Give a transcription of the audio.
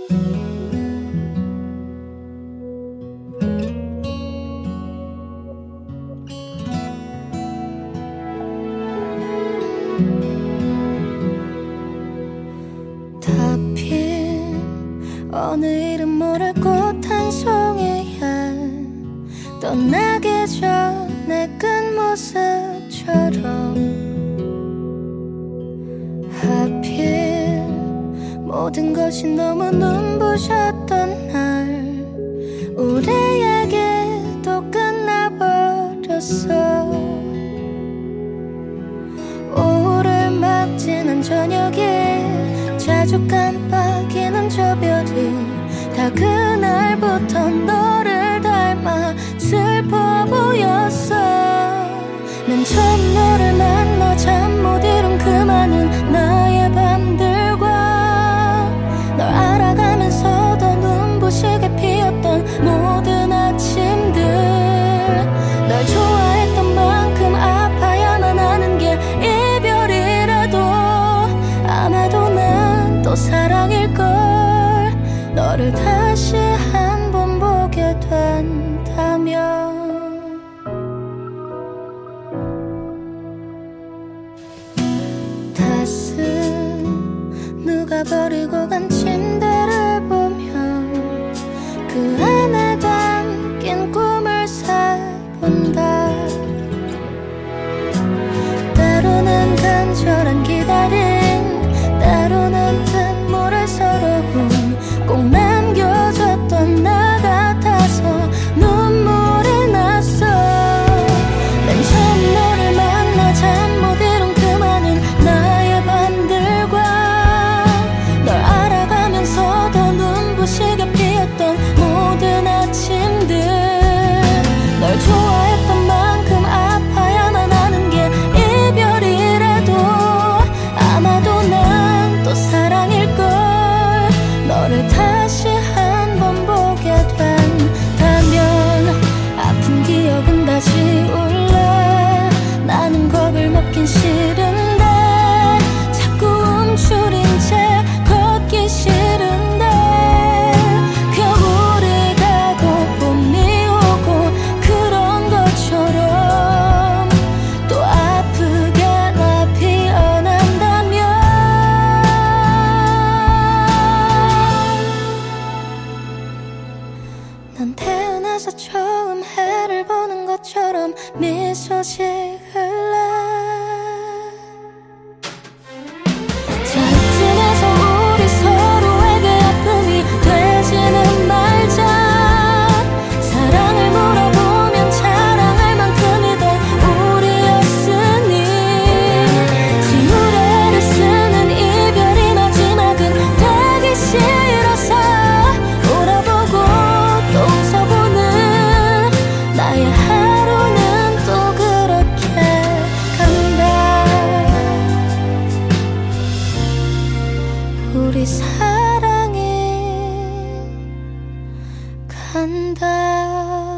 다 핀 어느 이름 모를 꽃 한 송이야 떠나기 전에 끝 모습처럼 하필 모든 것이 너무 눈부셨던 날 우리에게도 끝나버렸어. 오를 지난 저녁에 자주 깜빡이는 저 별이 다 그날부터 너를 닮아 슬퍼 보였어. 맨 처음 너를 만나 잠 못 이룬 그 많은 나의 밤들과 널 알아가면서 더 눈부시게 피었던 모든 아침들 널 좋아했던 만큼 아파야만 하는 게 이별이라도 아마도 난 또 사랑일걸. 너를 다시 한 번 보게 된다면 다스 누가 버리고 간 침대를 보면 그 안에 담긴 꿈을 살본다. 때로는 간절한 기다림 때로는 뜻모를 서러움 꼭 남겨줬던 나 같아서 눈물이 났어. 맨 처음 너를 만나 잠 못 이룬 그 많은 나의 밤들과 널 알아가면서 더 눈부시게 피었던 모든 아침들 널 좋아했던 만큼 아파야만 하는 게 이별이라도 아마도 난 또 사랑일걸. 너를 다시 한 번 보게 된다면 아픈 기억은 다 지울래. 나는 겁을 먹긴 싫은데 자꾸 움츠린 채 걷기 싫은데 겨울이 가고 봄이 오고 그런 것처럼 또 아프게 나 피어난다면 난 태어나서 처음 해를 보는 것처럼 미소 지을래. 자 이쯤에서 우리 서로에게 아픔이 되지는 말자. 사랑을 물어보면 자랑할 만큼이던 우리였으니 지우려 애를 쓰는 이별이 마지막은 되기 싫어서 울어보고 또 웃어보는 나의 하루는 또 그렇게 간다. 우리 사랑이 간다.